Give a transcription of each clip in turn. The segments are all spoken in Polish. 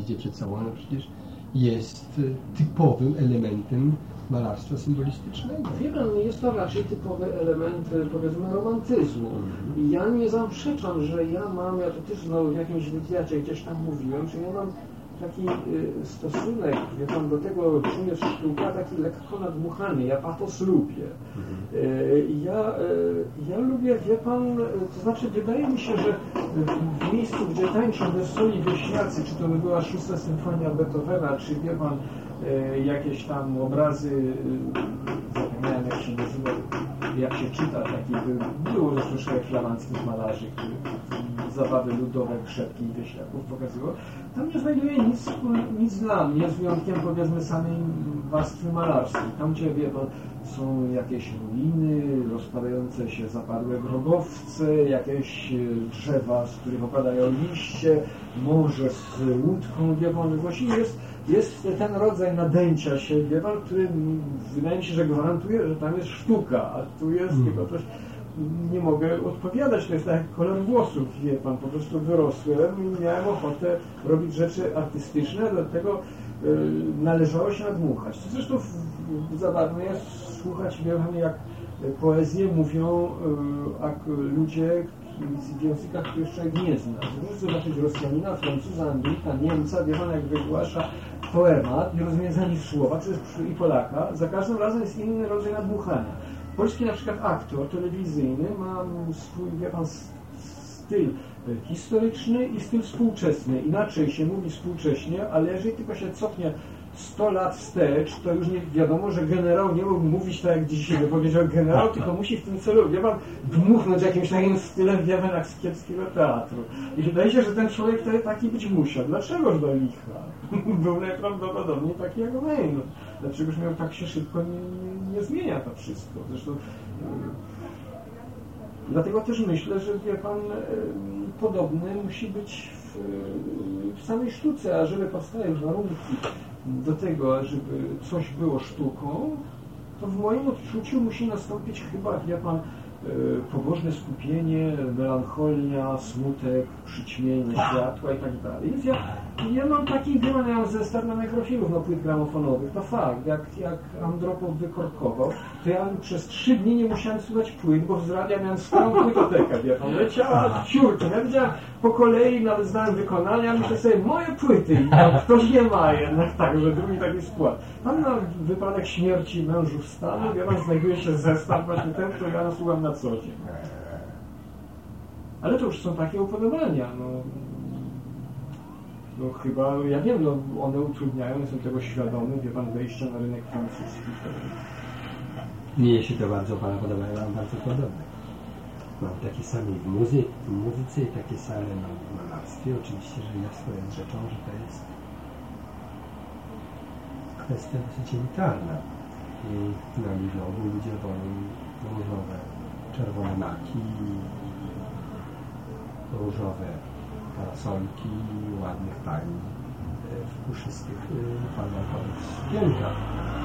widzicie przed sobą, no przecież jest typowym elementem malarstwa symbolistycznego. Wie pan, jest to raczej typowy element, powiedzmy, romantyzmu. I ja nie zaprzeczam, że ja to też w jakimś wywiadzie gdzieś tam mówiłem, że ja mam taki stosunek, wie pan, do tego, czym jest sztuka, taki lekko nadmuchany. Ja patos lubię. Ja lubię, wie pan, to znaczy wydaje mi się, że w miejscu, gdzie tańczą wesoli wieśniacy, czy to by była 6. symfonia Beethovena, czy wie pan, jakieś tam obrazy, zapomniałem jak się nazywa, jak się czyta, było zresztą szereg flamandzkich malarzy, których zabawy ludowe, krzepki i wieśniaków pokazywał. Tam nie znajduje nic dla mnie, z wyjątkiem, powiedzmy, samej warstwy malarskiej. Tam, gdzie, wie pan, są jakieś ruiny, rozpadające się zapadłe grobowce, jakieś drzewa, z których opadają liście, morze z łódką, wie pan, właściwie jest ten rodzaj nadęcia się, wie pan, który wydaje mi się, że gwarantuje, że tam jest sztuka, a tu jest tylko coś. Nie mogę odpowiadać, to jest tak jak kolor włosów, wie pan, po prostu wyrosłem i miałem ochotę robić rzeczy artystyczne, dlatego należało się nadmuchać. Zresztą zabawne jest słuchać, wie pan, jak poezję mówią ludzie w językach, których człowiek nie zna. Możesz zobaczyć Rosjanina, Francuza, Anglika, Niemca, wie pan, jak wygłasza poemat, nie rozumie ani słowa, i Polaka, za każdym razem jest inny rodzaj nadmuchania. Polski na przykład aktor telewizyjny ma swój, wie pan, styl historyczny i styl współczesny. Inaczej się mówi współcześnie, ale jeżeli tylko się cofnie 100 lat wstecz, to już nie wiadomo, że generał nie mógł mówić tak, jak dzisiaj wypowiedział generał, tylko musi w tym celu, wie pan, dmuchnąć jakimś takim stylem, wie pan, jak z kiepskiego teatru. I wydaje się, że ten człowiek taki być musiał. Dlaczegoż do licha? Był najprawdopodobniej taki jak Wayne. Dlaczegoż miał tak się szybko nie zmienia to wszystko. Zresztą dlatego też myślę, że, wie pan, podobny musi być w samej sztuce, a żeby powstały warunki do tego, żeby coś było sztuką, to w moim odczuciu musi nastąpić chyba, wie pan, pobożne skupienie, melancholia, smutek, przyćmienie światła i tak dalej. Więc ja mam taki, wie pan, ja mam zestaw na mikrofilów, płyt gramofonowych, to fakt, jak Andropow wykorkował, to ja przez 3 dni nie musiałem słuchać płyt, bo z radia miałem stałą płytotekę, wie pan, leciała ciurkiem, ja widziałem po kolei, nawet znałem wykonania, myślę sobie, moje płyty, i ktoś nie ma jednak tak, że drugi taki skład. Tam na wypadek śmierci mężów stanu, wie pan, znajduje się zestaw właśnie ten, który ja słucham na co dzień. Ale to już są takie upodobania, no chyba, ja wiem, one utrudniają, jestem tego świadomy, wie pan, wejścia na rynek francuski. Mnie się to bardzo pana podoba, ja mam bardzo podobne. Mam takie same w muzyce i takie same w malarstwie. Oczywiście, że jasno jest rzeczą, że to jest kwestia dosyć elitarna. I na Lilogu ludzie wolą różowe, czerwone maki, różowe parasolki, ładnych pań w puszystych, palmowych spienkach.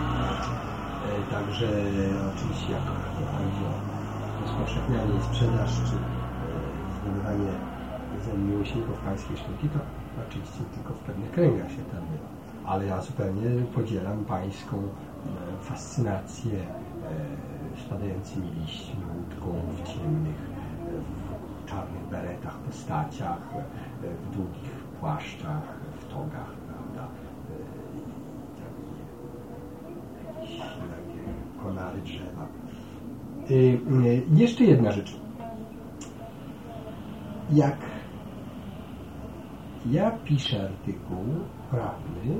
Także oczywiście jak chodzi o rozpowszechnianie i sprzedaż, czy zdobywanie miłośników pańskiej sztuki, to oczywiście tylko w pewnych kręgach się tam było. Ale ja zupełnie podzielam pańską fascynację spadającymi liśćmi, łódką w ciemnych, w czarnych beretach, postaciach, w długich płaszczach, w togach, prawda, jakieś konary drzewa. Jeszcze jedna rzecz. Jak ja piszę artykuł prawny,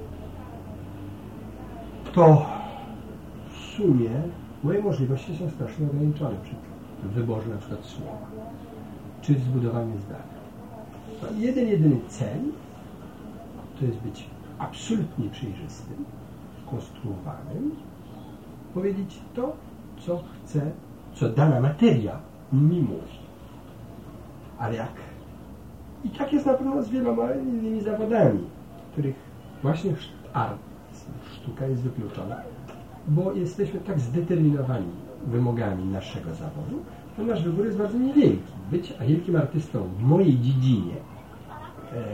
to w sumie moje możliwości są strasznie ograniczone przy wyborze na przykład słowa, czy w zbudowaniu zdania. Mam jedyny cel, to jest być absolutnie przejrzystym, skonstruowanym, powiedzieć to, co chcę, co dana materia mi mówi. Ale jak? I tak jest na pewno z wieloma innymi zawodami, których właśnie sztuka jest wykluczona, bo jesteśmy tak zdeterminowani wymogami naszego zawodu, że nasz wybór jest bardzo niewielki. Być wielkim artystą w mojej dziedzinie,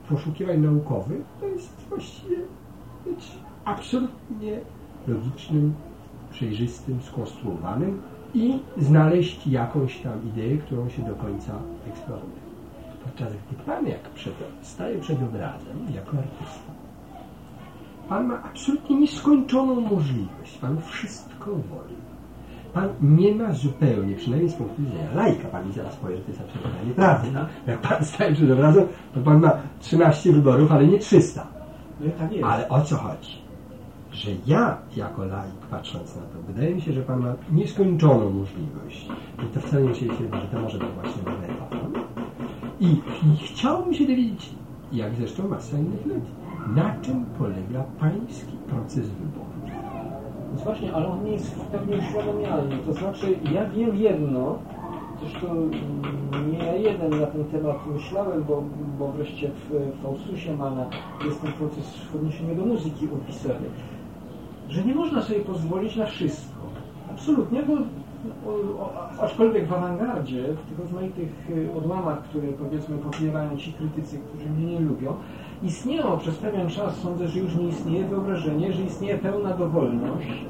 poszukiwań naukowych to jest właściwie być absolutnie logicznym, przejrzystym, skonstruowanym i znaleźć jakąś tam ideę, którą się do końca eksploruje. Podczas gdy Pan, jak staje przed obrazem jako artysta, Pan ma absolutnie nieskończoną możliwość. Pan wszystko woli. Pan nie ma zupełnie, przynajmniej z punktu widzenia laika, Pan mi zaraz powie, że to jest absolutnie nieprawda. Jak Pan staje przed obrazem, to Pan ma 13 wyborów, ale nie 300. No tak jest. Ale o co chodzi? Że ja, jako laik, patrząc na to, wydaje mi się, że Pan ma nieskończoną możliwość. I to wcale nie się twierdzi, że to może być właśnie metodą. I chciałbym się dowiedzieć, jak zresztą masa innych ludzi, na czym polega Pański proces wyboru. Więc właśnie, ale on nie jest pewnie uświadomialny. To znaczy, ja wiem jedno, zresztą nie ja jeden na ten temat myślałem, bo wreszcie w Fauszusie Manna jest ten proces w odniesieniu do muzyki opisany, że nie można sobie pozwolić na wszystko. Absolutnie, bo aczkolwiek w awangardzie, w tych rozmaitych odłamach, które powiedzmy popierają ci krytycy, którzy mnie nie lubią, istniało przez pewien czas, sądzę, że już nie istnieje wyobrażenie, że istnieje pełna dowolność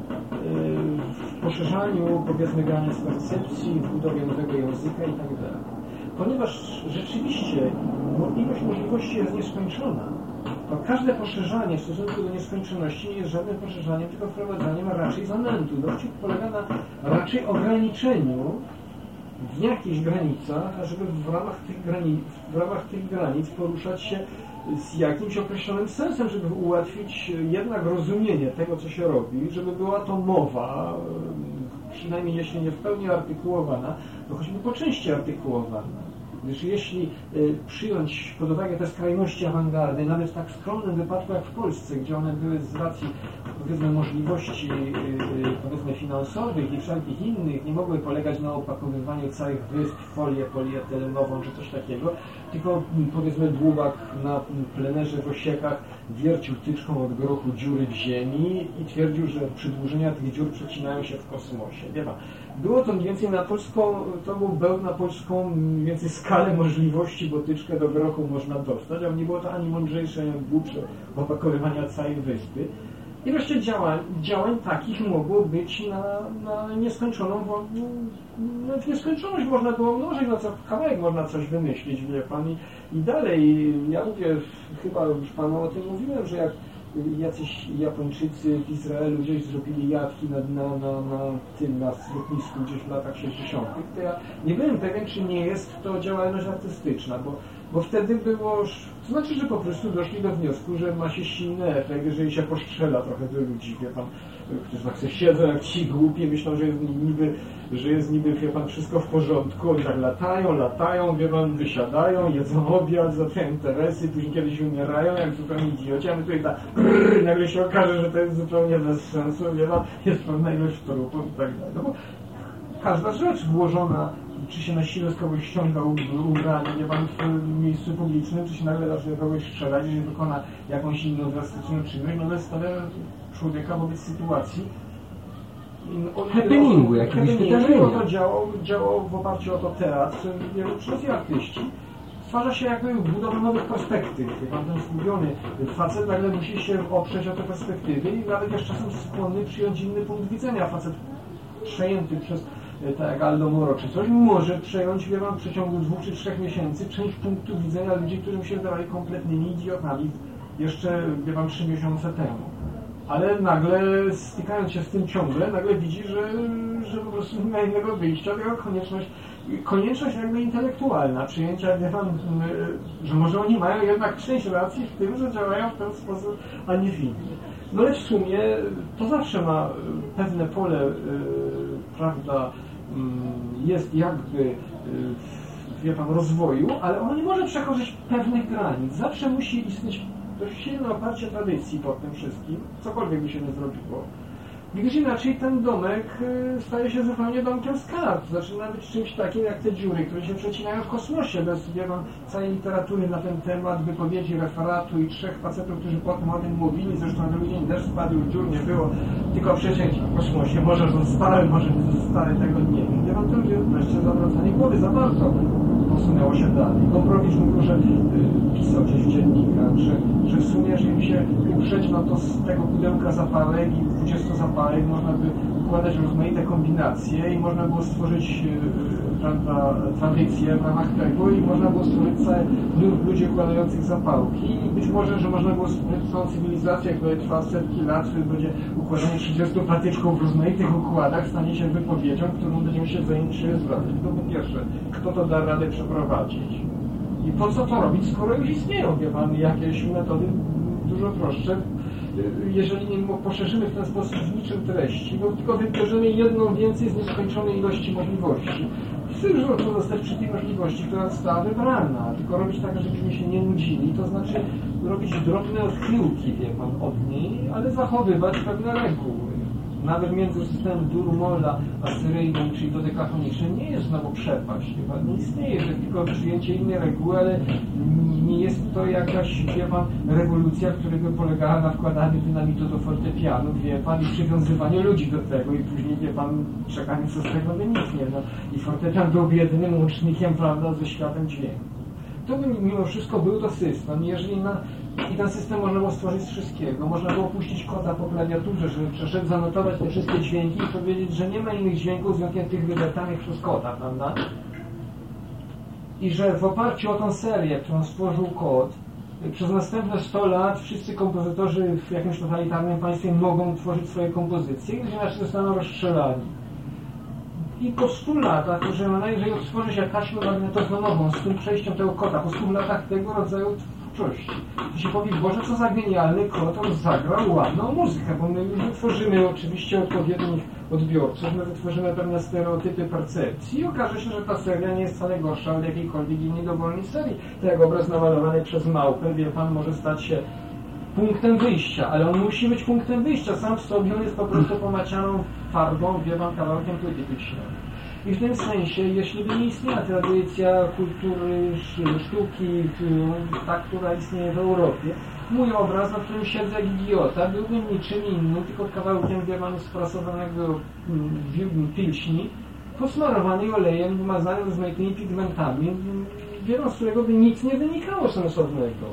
w poszerzaniu, powiedzmy, granic percepcji, w budowie nowego języka i tak dalej. Ponieważ rzeczywiście ilość możliwości jest nieskończona, to każde poszerzanie w stosunku do nieskończoności nie jest żadnym poszerzaniem, tylko wprowadzaniem raczej zamętu. Dowcip polega na raczej ograniczeniu w jakichś granicach, ażeby w ramach tych granic poruszać się z jakimś określonym sensem, żeby ułatwić jednak rozumienie tego, co się robi, żeby była to mowa, przynajmniej jeśli nie w pełni artykułowana, to choćby po części artykułowana. Gdyż jeśli przyjąć pod uwagę te skrajności awangardy, nawet w tak skromnym wypadku jak w Polsce, gdzie one były z racji, powiedzmy, możliwości powiedzmy finansowych i wszelkich innych, nie mogły polegać na opakowywaniu całych wysp w folię polietylenową czy coś takiego, tylko powiedzmy dłubak na plenerze w Osiekach wiercił tyczką od grochu dziury w ziemi i twierdził, że przedłużenia tych dziur przecinają się w kosmosie. Wie pan, było to mniej więcej na polską, to był bełt na polską mniej więcej skalę możliwości, bo tyczkę do grochu można dostać, ale nie było to ani mądrzejsze, ani głupsze opakowywania całej wyspy. I wreszcie działań takich mogło być na nieskończoną, bo w nieskończoność można było mnożyć, na co kawałek można coś wymyślić, wie pan, i dalej. Ja mówię, chyba już panu o tym mówiłem, że jak jacyś Japończycy w Izraelu gdzieś zrobili jatki na lotnisku gdzieś w latach 60., to ja nie byłem pewien, czy nie jest to działalność artystyczna, bo wtedy było, to znaczy, że po prostu doszli do wniosku, że ma się silny efekt, jeżeli się postrzela trochę do ludzi, wie pan, którzy tak sobie siedzą jak ci głupi, myślą, że jest niby, wie pan, wszystko w porządku, oni tak latają, wie pan, wysiadają, jedzą obiad, załatwiają interesy, później kiedyś umierają jak zupełnie idioci, a my tutaj tak nagle się okaże, że to jest zupełnie bez sensu, wie pan, jest pewna ilość trupów i tak dalej. No bo każda rzecz włożona, czy się na siłę z kogoś ściąga ubranie, nie pan w miejscu publicznym, czy się nagle zacznie kogoś strzelać, jeżeli wykona jakąś inną drastyczną czynność, no stawia człowieka wobec sytuacji happeningu, jakiegoś wydarzenia. To działał w oparciu o to teatr, przez artyści. Stwarza się jakby budowę nowych perspektyw. Pan ten zgubiony facet nagle musi się oprzeć o te perspektywy i nawet jest czasem skłonny przyjąć inny punkt widzenia. Facet przejęty przez, tak jak Aldo Moro czy coś, może przejąć, wie pan, w przeciągu 2 czy 3 miesięcy część punktu widzenia ludzi, którym się wydawali kompletnymi idiotami jeszcze, wie pan, 3 miesiące temu. Ale nagle, stykając się z tym ciągle, nagle widzi, że po prostu nie ma innego wyjścia, tylko konieczność jakby intelektualna, przyjęcia, wie pan, że może oni mają jednak część racji w tym, że działają w ten sposób, a nie w inny. No ale w sumie to zawsze ma pewne pole, prawda, jest jakby, wie pan, rozwoju, ale ono nie może przekroczyć pewnych granic. Zawsze musi istnieć dość silne oparcie tradycji pod tym wszystkim, cokolwiek by się nie zrobiło. Gdyż inaczej ten domek staje się zupełnie domkiem z kart. Zaczyna być czymś takim jak te dziury, które się przecinają w kosmosie. Bez całej literatury na ten temat, wypowiedzi, referatu i 3 facetów, którzy potem o tym mówili. Zresztą na drugi dzień też spadł, dziur nie było, tylko przecięć w kosmosie. Może zostały, może nie zostały, tego nie wiem. Ja mam to wreszcie zawracanie głowy za bardzo posunęło się dalej. Gombrowicz mówił, że pisał gdzieś w dziennikach, że w sumie, jeżeli się uprzeć, no to z tego pudełka zapałek i 20 zapałek można by układać rozmaite kombinacje i można było stworzyć tradycję w ramach tego i można było stworzyć cały nurt ludzi układających zapałki i być może, że można było stworzyć całą cywilizację, która trwa setki lat, w będzie układanie 30 patyczków w rozmaitych układach, stanie się wypowiedzią, którą będziemy się wzajemnie zwracać. To po pierwsze, kto to da radę przeprowadzić? I po co to robić, skoro już istnieją, wie pan, jakieś metody dużo prostsze, jeżeli nie poszerzymy w ten sposób w niczym treści, bo tylko wybierzemy jedną więcej z nieskończonej ilości możliwości. Chcesz zostać przy tej możliwości, która została wybrana, tylko robić tak, żebyśmy się nie nudzili, to znaczy robić drobne odchyłki, wie pan, od niej, ale zachowywać pewne reguły. Nawet między systemem Dur-Molla a Syryjnym, czyli dodekafonicznym, nie jest znowu przepaść. Chyba nie istnieje, że tylko przyjęcie innej reguły, ale nie jest to jakaś, wie pan, rewolucja, która by polegała na wkładaniu dynamitu do fortepianu, wie pan, i przywiązywaniu ludzi do tego i później, wie pan, czekaniu, co z tego wyniknie. No. I fortepian byłby jedynym łącznikiem, prawda, ze światem dźwięku. To by mimo wszystko był to system. Jeżeli i ten system można było stworzyć z wszystkiego. Można było puścić kota po klawiaturze, żeby przeszedł, zanotować te wszystkie dźwięki i powiedzieć, że nie ma innych dźwięków z wyjątkiem tych wydeptanych przez kota, prawda? I że w oparciu o tę serię, którą stworzył kot, przez następne 100 lat wszyscy kompozytorzy w jakimś totalitarnym państwie mogą tworzyć swoje kompozycje, gdyż inaczej zostaną rozstrzelani. I po 100 latach, że jeżeli odtworzy się taśmę magnetofonową z tym przejściem tego kota, po 100 latach tego rodzaju twórczości, to się powie, Boże, co za genialny kot, on zagrał ładną muzykę, bo my już wytworzymy oczywiście odpowiednich odbiorców, my wytworzymy pewne stereotypy percepcji i okaże się, że ta seria nie jest wcale gorsza od jakiejkolwiek innej dowolnej serii. Tak jak obraz namalowany przez małpę, wie pan, może stać się punktem wyjścia, ale on musi być punktem wyjścia. Sam w sobie on jest po prostu pomacianą farbą, wie pan, kawałkiem płyty pilśniowej. I w tym sensie, jeśli by nie istniała tradycja kultury, sztuki, ta, która istnieje w Europie, mój obraz, na którym siedzę jak idiota, byłby niczym innym, tylko kawałkiem, wie pan, sprasowanego pilśni, posmarowany olejem, wymazanym rozmaitymi pigmentami, wie pan, z którego by nic nie wynikało sensownego.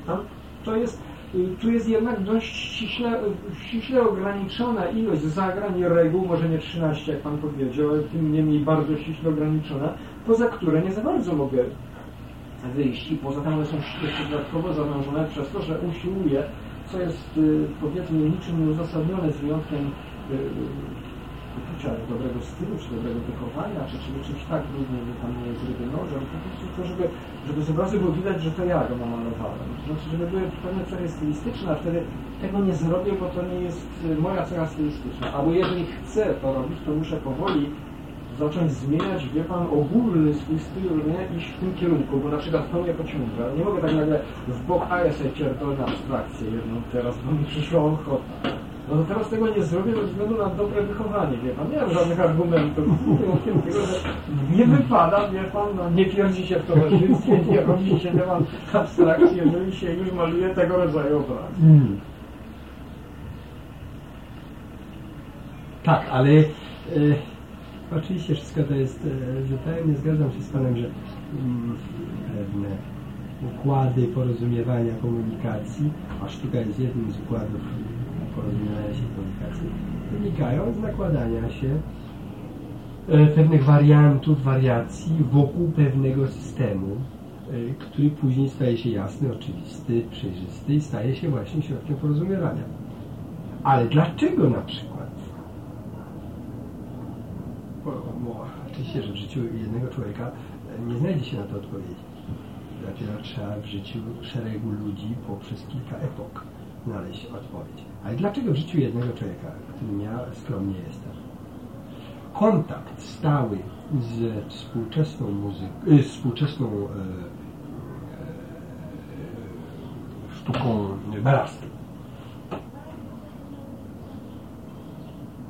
Tu jest jednak dość ściśle ograniczona ilość zagrań i reguł, może nie 13, jak pan powiedział, ale tym niemniej bardzo ściśle ograniczona, poza które nie za bardzo mogę wyjść i poza tym one są jeszcze dodatkowo zawężone przez to, że usiłuje, co jest, powiedzmy, niczym nieuzasadnione z wyjątkiem poczucia dobrego stylu, czy dobrego wychowania, czy czymś tak trudnym, że tam nie jest ryby nożem, po prostu to, żeby z obrazu było widać, że to ja go namalowałem. To znaczy, żeby były pewne cechy stylistyczne, a wtedy tego nie zrobię, bo to nie jest moja cecha stylistyczna. Albo jeżeli chcę to robić, to muszę powoli zacząć zmieniać, wie pan, ogólny swój styl robienia, iść w tym kierunku, bo na przykład to mnie pociąga. Nie mogę tak nagle w bok, a ja sobie pierdolę abstrakcję jedną teraz, bo mi przyszła ochota. No to teraz tego nie zrobię ze względu na dobre wychowanie, wie pan. Nie mam żadnych argumentów. Tego, że nie wypada, wie pan, no, nie pierdzi się w towarzystwie, nie robi się, wie pan, abstrakcji, jeżeli się już maluje tego rodzaju obraz. Tak, ale oczywiście wszystko to jest zupełnie, zgadzam się z panem, że pewne układy porozumiewania komunikacji, a sztuka jest jednym z układów porozumiewania się komunikacji, wynikają z nakładania się pewnych wariantów, wariacji wokół pewnego systemu, który później staje się jasny, oczywisty, przejrzysty i staje się właśnie środkiem porozumiewania. Ale dlaczego na przykład? Oczywiście, że w życiu jednego człowieka nie znajdzie się na to odpowiedzi. Dlaczego trzeba w życiu szeregu ludzi poprzez kilka epok znaleźć odpowiedź. Ale dlaczego w życiu jednego człowieka, którym ja skromnie jestem, kontakt stały ze współczesną sztuką malarstwa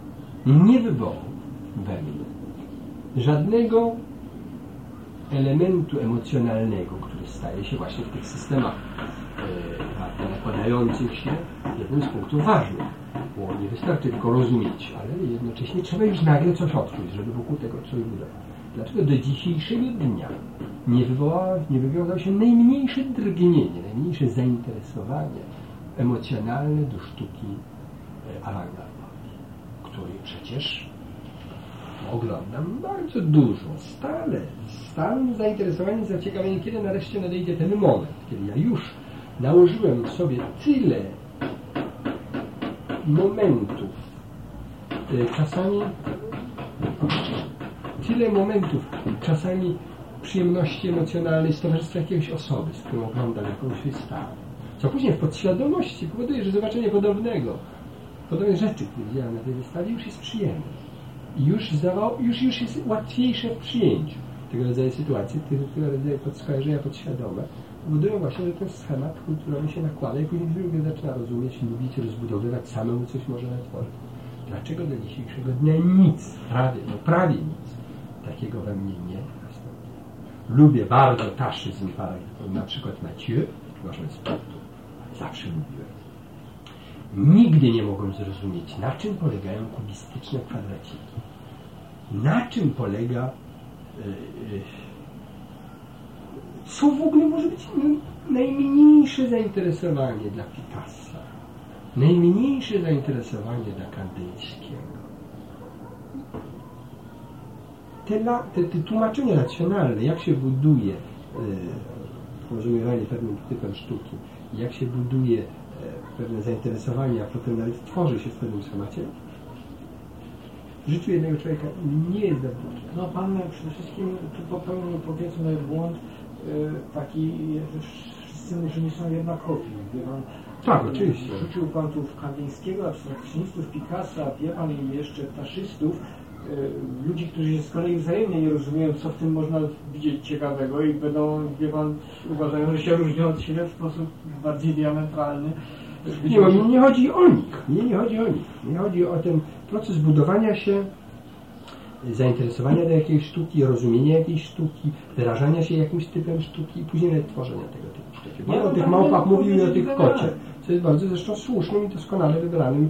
nie wywołał we mnie żadnego elementu emocjonalnego, który staje się właśnie w tych systemach nakładających się jednym z punktów ważnych, bo nie wystarczy tylko rozumieć, ale jednocześnie trzeba już nagle coś odczuć, żeby wokół tego coś budować. Dlaczego do dzisiejszego dnia nie wywiązało się najmniejsze drgnienie, najmniejsze zainteresowanie emocjonalne do sztuki awangardowej, której przecież oglądam bardzo dużo, stale zainteresowanie, zaciekawienie, kiedy nareszcie nadejdzie ten moment, kiedy ja już nałożyłem w sobie tyle momentów, czasami przyjemności emocjonalnej z towarzystwa jakiejś osoby, z którą oglądam jakąś wystawę, co później w podświadomości powoduje, że zobaczenie podobnych rzeczy, które widziałem na tej wystawie, już jest przyjemne. I już jest łatwiejsze w przyjęciu tego rodzaju sytuacji, tego rodzaju skojarzenia podświadome powodują właśnie, że ten schemat kulturowy się nakłada i później drugi zaczyna rozumieć, lubić, rozbudowywać, samemu coś może tworzyć. Dlaczego do dzisiejszego dnia nic, prawie nic takiego we mnie nie nastąpiło? Lubię bardzo taszyzm, na przykład Mathieu, proszę sportu, zawsze lubiłem. Nigdy nie mogłem zrozumieć, na czym polegają kubistyczne kwadraciki. Na czym polega co w ogóle może być najmniejsze zainteresowanie dla Picassa, najmniejsze zainteresowanie dla Kandyńskiego. Te tłumaczenia racjonalne, jak się buduje porozumiewanie pewnym typem sztuki, jak się buduje pewne zainteresowanie, a potem nawet tworzy się w pewnym schemacie, w życiu jednego człowieka nie jest dobrze. No Pan przede wszystkim tu popełnił, powiedzmy, błąd taki, że wszyscy muszeni są jednakowi. Tak, oczywiście. Rzucił Pan tu w Kandyńskiego, abstrakcjonistów, Picassa, wie Pan, i jeszcze taszystów, ludzi, którzy się z kolei wzajemnie nie rozumieją, co w tym można widzieć ciekawego i będą, wie Pan, uważają, że się różnią od siebie w sposób bardziej diametralny. Nie chodzi o nich. Nie chodzi o ten proces budowania się, zainteresowania do jakiejś sztuki, rozumienia jakiejś sztuki, wyrażania się jakimś typem sztuki i później nawet tworzenia tego typu sztuki. Bo o tych małpach mówił i o tych kocie, co jest bardzo zresztą słusznym i doskonale wybranym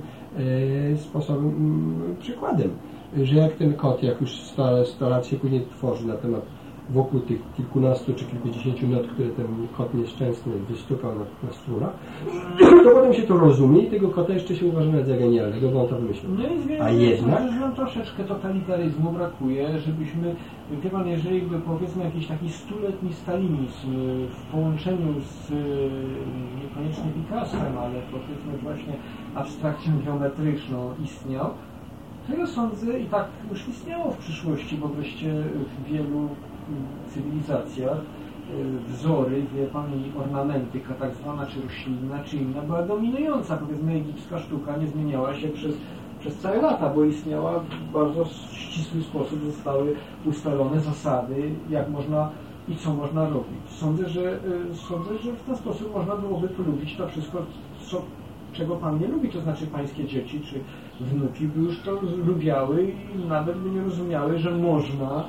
przykładem, że jak ten kot, jak już 100 lat się później tworzy na temat wokół tych kilkunastu czy kilkudziesięciu not, które ten kot nieszczęsny wystukał na strunach, to potem się to rozumie i tego kota jeszcze się uważa za genialnego, bo on to wymyślił. A jednak nam troszeczkę totalitaryzmu brakuje, żebyśmy, wie Pan, jeżeli by, powiedzmy, jakiś taki 100-letni stalinizm w połączeniu z niekoniecznie Picassem, ale powiedzmy właśnie abstrakcją geometryczną istniał, to ja sądzę, i tak już istniało w przyszłości, bo wreszcie w wielu cywilizacjach wzory, wie Pan, i ornamenty, tak zwana, czy roślinna, czy inna, była dominująca. Powiedzmy, egipska sztuka nie zmieniała się przez całe lata, bo istniała w bardzo ścisły sposób, zostały ustalone zasady, jak można i co można robić. Sądzę, że w ten sposób można byłoby polubić to wszystko, czego Pan nie lubi, to znaczy Pańskie dzieci czy wnuki by już to lubiały i nawet by nie rozumiały, że można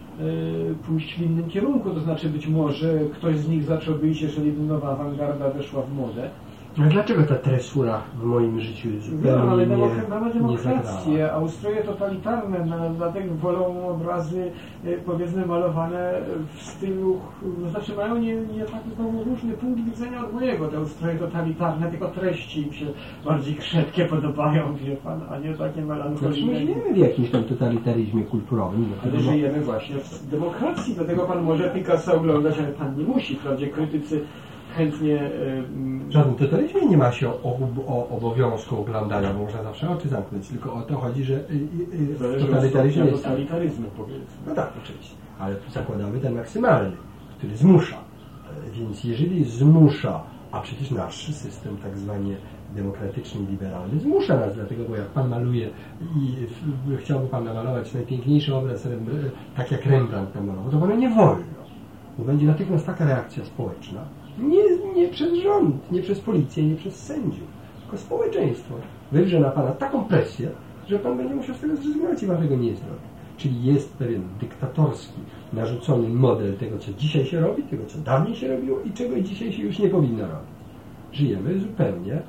pójść w innym kierunku, to znaczy być może ktoś z nich zacząłby iść, jeżeli by nowa awangarda weszła w modę. A dlaczego ta tresura w moim życiu zupełnie ale mamy demokrację, a ustroje totalitarne, dlatego wolą obrazy, powiedzmy, malowane w stylu, znaczy mają nie tak różny punkt widzenia od mojego, te ustroje totalitarne, tylko treści im się bardziej krzepkie podobają, wie Pan, a nie takie melancholijne. Znaczy, my żyjemy w jakimś tam totalitaryzmie kulturowym. Ale żyjemy właśnie w demokracji, dlatego Pan może Picassa oglądać, ale Pan nie musi, wprawdzie krytycy chętnie... W żadnym totalitaryzmie nie ma się obowiązku oglądania, bo można zawsze oczy zamknąć, tylko o to chodzi, że w totalitaryzmie jest... totalitaryzmu, powiedzmy. No tak, oczywiście, ale zakładamy ten maksymalny, który zmusza. Więc jeżeli zmusza, a przecież nasz system tak zwany demokratyczny, liberalny zmusza nas, dlatego, bo jak Pan maluje i chciałby Pan namalować najpiękniejszy obraz, tak jak Rembrandt namalował, to Panu nie wolno, bo będzie natychmiast taka reakcja społeczna, nie przez rząd, nie przez policję, nie przez sędziów, tylko społeczeństwo wywrze na Pana taką presję, że pan będzie musiał z tego zrezygnować i pan tego nie zrobi. Czyli jest pewien dyktatorski, narzucony model tego, co dzisiaj się robi, tego, co dawniej się robiło i czego dzisiaj się już nie powinno robić. Żyjemy zupełnie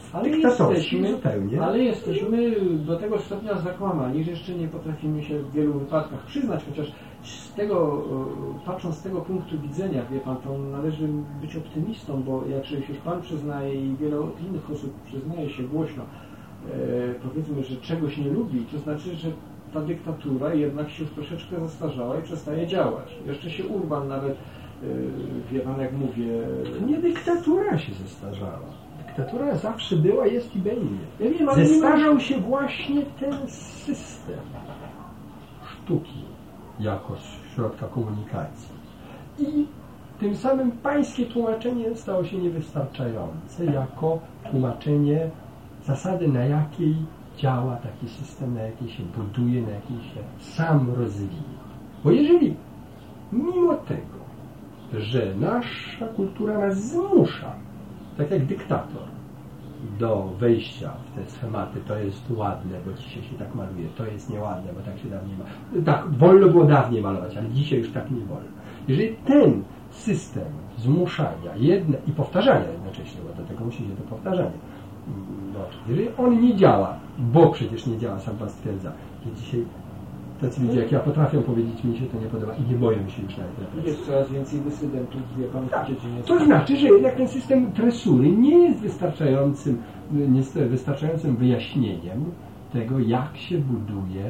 ale jesteśmy do tego stopnia zakłamani, że jeszcze nie potrafimy się w wielu wypadkach przyznać, chociaż z tego, patrząc z tego punktu widzenia, wie pan, to należy być optymistą, bo jak się już pan przyznaje i wiele innych osób przyznaje się głośno, powiedzmy, że czegoś nie lubi, to znaczy, że ta dyktatura jednak się już troszeczkę zastarzała i przestaje działać. Jeszcze się Urban nawet, wie pan, jak mówię... Nie dyktatura się zestarzała. Dyktatura zawsze była, jest i będzie. Ja wiem, zestarzał się właśnie ten system sztuki jako środka komunikacji. I tym samym pańskie tłumaczenie stało się niewystarczające jako tłumaczenie zasady, na jakiej działa taki system, na jakiej się buduje, na jakiej się sam rozwija. Bo jeżeli mimo tego, że nasza kultura nas zmusza, tak jak dyktator, do wejścia w te schematy, to jest ładne, bo dzisiaj się tak maluje, to jest nieładne, bo tak się dawniej maluje. Tak, wolno było dawniej malować, ale dzisiaj już tak nie wolno. Jeżeli ten system zmuszania i powtarzania jednocześnie, bo do tego musi się to powtarzanie, jeżeli on nie działa, bo przecież nie działa, sam pan stwierdza, że dzisiaj tacy ludzie jak ja potrafią powiedzieć, mi się to nie podoba i nie boją się już nawet represji. Jest coraz więcej dysydentów, wie pan, tak. To znaczy, że jednak ten system tresury nie jest wystarczającym wyjaśnieniem tego, jak się buduje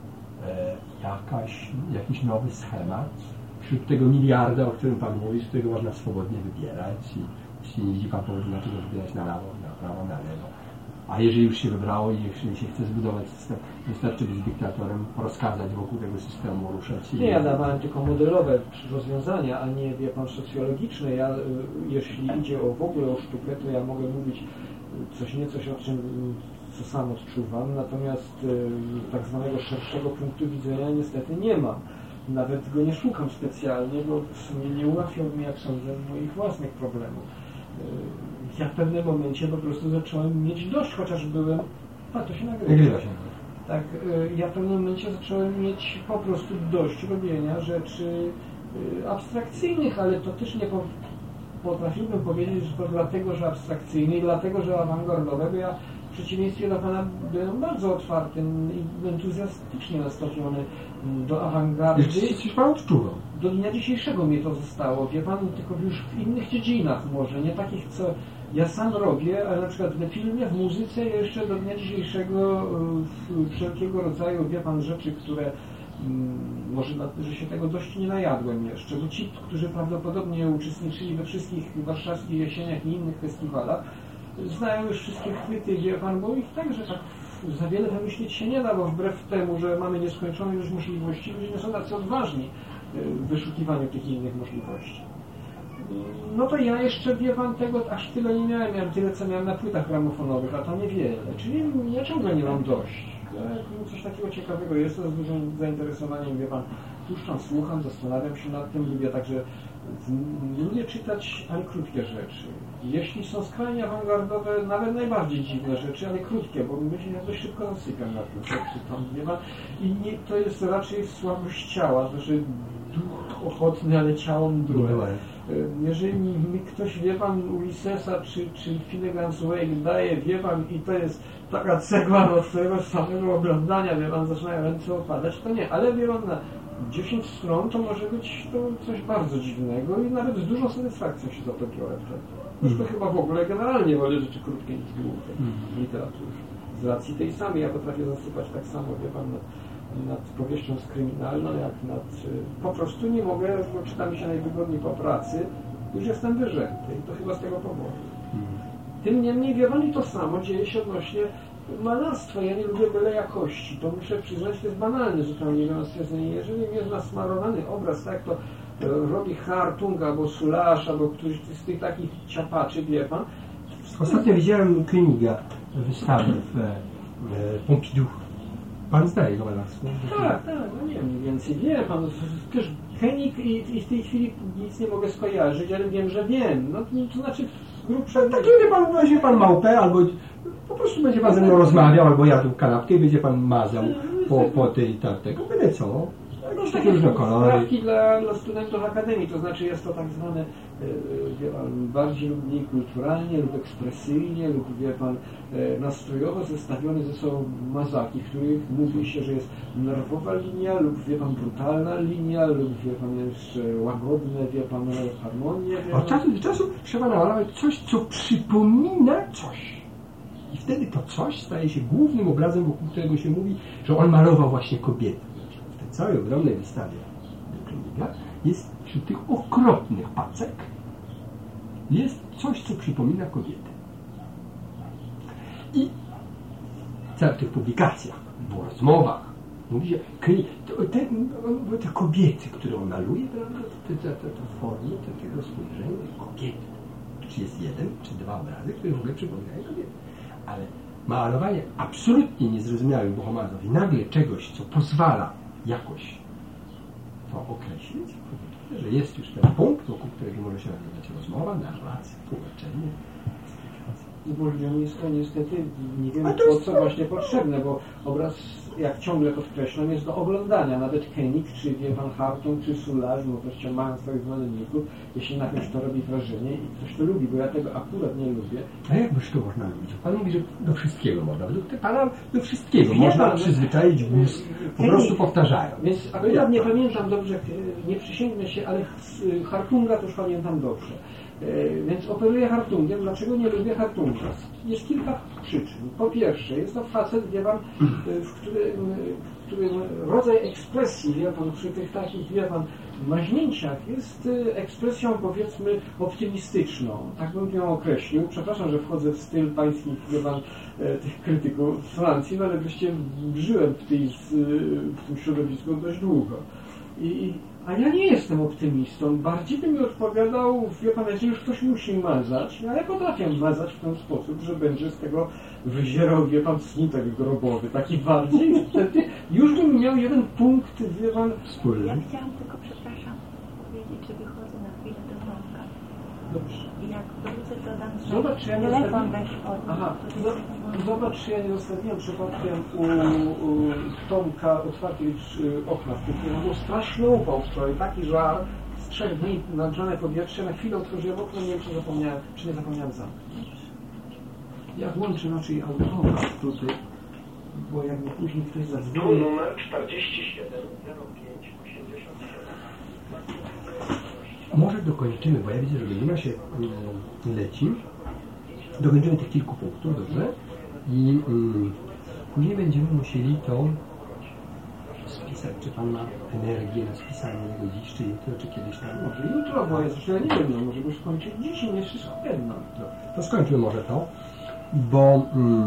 jakiś nowy schemat wśród tego miliarda, o którym pan mówi, z którego można swobodnie wybierać i jeśli nie widzi pan powodu, dlaczego wybierać na lewo, na prawo, na lewo. A jeżeli już się wybrało i jeśli się chce zbudować system, wystarczy być dyktatorem, rozkazać wokół tego systemu, ruszać. Nie, ja dawałem tylko modelowe rozwiązania, a nie, wie pan, socjologiczne. Ja, jeśli idzie w ogóle o sztukę, to ja mogę mówić coś o czym, co sam odczuwam, natomiast tak zwanego szerszego punktu widzenia niestety nie mam. Nawet go nie szukam specjalnie, bo w sumie nie ułatwiał mi, jak sądzę, moich własnych problemów. Ja w pewnym momencie po prostu zacząłem mieć dość, chociaż byłem... to się nagrywa. Tak, ja w pewnym momencie zacząłem mieć po prostu dość robienia rzeczy abstrakcyjnych, ale to też nie potrafiłbym powiedzieć, że to dlatego, że abstrakcyjny i dlatego, że awangardowe, bo ja w przeciwieństwie do pana byłem bardzo otwartym i entuzjastycznie nastawiony do awangardy. Coś pan odczuwał. Do dnia dzisiejszego mnie to zostało, wie pan, tylko już w innych dziedzinach może, nie takich, co ja sam robię, ale na przykład w filmie, w muzyce jeszcze do dnia dzisiejszego wszelkiego rodzaju, wie pan, rzeczy, które może, że się tego dość nie najadłem jeszcze, bo ci, którzy prawdopodobnie uczestniczyli we wszystkich warszawskich jesieniach i innych festiwalach, znają już wszystkie chwyty, wie pan, bo ich także tak za wiele wymyślić się nie da, bo wbrew temu, że mamy nieskończoną ilość możliwości, ludzie nie są tacy odważni w wyszukiwaniu tych innych możliwości. No to ja jeszcze, wie pan, tego aż tyle nie miałem. Miałem tyle, co miałem na płytach gramofonowych, a to niewiele. Czyli ja ciągle nie mam dość. Coś takiego ciekawego jest, to z dużym zainteresowaniem, wie pan, puszczam, słucham, zastanawiam się nad tym, lubię czytać, ale krótkie rzeczy. Jeśli są skrajnie awangardowe, nawet najbardziej dziwne rzeczy, ale krótkie, bo myślę, że dość szybko zasypiam na tym, co czytam, wie pan. I nie, to jest raczej słabość ciała, to znaczy duch ochotny, ale ciało mdłe. Jeżeli mi ktoś, wie pan, Ulyssesa czy Finnegan's Wake daje, wie pan, i to jest taka cegła od tego samego oglądania, wie pan, zaczynają ręce opadać, to nie, ale wie pan, na 10 stron to może być to coś bardzo dziwnego i nawet z dużą satysfakcją się za to biorę wtedy. Zresztą chyba w ogóle generalnie wolę rzeczy krótkie niż długie w literaturze. Z racji tej samej ja potrafię zasypać tak samo, wie pan, nad powieścią kryminalną, jak nad... Po prostu nie mogę, bo czyta mi się najwygodniej po pracy, już jestem wyrzęty i to chyba z tego powodu. Tym niemniej, wie pan, i to samo dzieje się odnośnie malarstwa. Ja nie lubię byle jakości. To muszę przyznać, to jest banalne zupełnie stwierdzenie. Jeżeli jest nasmarowany obraz, tak, to robi Hartung albo Soulages, albo któryś z tych takich ciapaczy, wie pan. Ostatnio widziałem Koeniga wystawę w Pompidou. Pan zdaje go malarstwo? Tak, no nie wiem, więcej wie pan. Też Koenig i w tej chwili nic nie mogę skojarzyć, ale wiem, że wiem. No to znaczy grubsze... Tak, kiedy pan weźmie pan małpę albo Po prostu będzie pan ze mną rozmawiał, albo jadł kanapkę i będzie pan mazał po tej tartego. Byle co. Jakieś takie różne kolory. Sprawki dla studentów akademii, to znaczy jest to tak zwane bardziej lub mniej kulturalnie lub ekspresyjnie lub wie pan nastrojowo zestawione ze sobą mazaki, w których mówi się, że jest nerwowa linia lub wie pan brutalna linia lub wie pan jeszcze łagodne, wie pan harmonie. Od czasu do czasu trzeba namalować coś, co przypomina coś. I wtedy to coś staje się głównym obrazem, wokół którego się mówi, że on malował właśnie kobiety. W tej całej ogromnej wystawie Kliniga jest wśród tych okropnych pacek jest coś, co przypomina kobiety. I w tych publikacjach, w rozmowach mówi się, te kobiety, które on maluje, te formy takiego spojrzenia kobiety. Czy jest jeden, czy dwa obrazy, które w ogóle przypominają kobiety. Ale malowanie absolutnie niezrozumiałym Bohomazowi nagle czegoś, co pozwala jakoś to określić, że jest już ten punkt, wokół którego może się nawiązać rozmowa, narracja, tłumaczenie. Bo ludziom jest to niestety nie wiem po co właśnie potrzebne, bo obraz, jak ciągle podkreślam, jest do oglądania. Nawet Koenig, czy wie pan Hartung, czy Soulages, no wreszcie mają swoich zwolenników, jeśli na kimś to robi wrażenie i ktoś to lubi, bo ja tego akurat nie lubię. A jakbyś to można lubić? Pan mówi, że do wszystkiego można. Według pana do wszystkiego można przyzwyczaić mózg, po prostu powtarzają. Więc akurat nie pamiętam dobrze, nie przysięgnę się, ale Hartunga to już pamiętam dobrze. Więc operuję Hartungiem. Dlaczego nie lubię Hartunga? Jest kilka przyczyn. Po pierwsze, jest to facet, wie pan, w którym rodzaj ekspresji, wie pan, przy tych takich, wie pan, maźnięciach jest ekspresją, powiedzmy, optymistyczną. Tak bym ją określił. Przepraszam, że wchodzę w styl pańskich, wie pan, tych krytyków z Francji, no ale wreszcie żyłem w tym środowisku dość długo. A ja nie jestem optymistą. Bardziej by mi odpowiadał, wie pan, jeżeli już ktoś musi mazać, a ja potrafię mazać w ten sposób, że będzie z tego wyzierał, wie pan, smutek grobowy. Taki bardziej, wtedy już bym miał jeden punkt, wie pan, wspólny. Ja chciałam tylko, przepraszam, powiedzieć, że wychodzę na chwilę do domka. Dobrze. I jak wrócę, to dam zobacz, czy ja nie telefon weź od. Aha, zobacz, czy ja nie zostawiłem przypadkiem u Tomka otwartych okna w kuchni. Był straszny upał wczoraj, taki żar, z 3 dni nagrzane powietrze, na chwilę otworzyłem okno, nie wiem, czy nie zapomniałem zamknąć. Ja włączę raczej automat tutaj, bo jak mi później ktoś zadzwoni. Numer 47 05 87. Może dokończymy, bo ja widzę, że godzina się leci. Dokończymy tych kilku punktów, dobrze? I później będziemy musieli to spisać. Czy pan ma energię na spisanie tego dziś, czy jutro, czy kiedyś tam? Może jutro, bo jest, ja nie wiem, może byś skończyć dziś i nie wszystko jedno. To skończmy może to, bo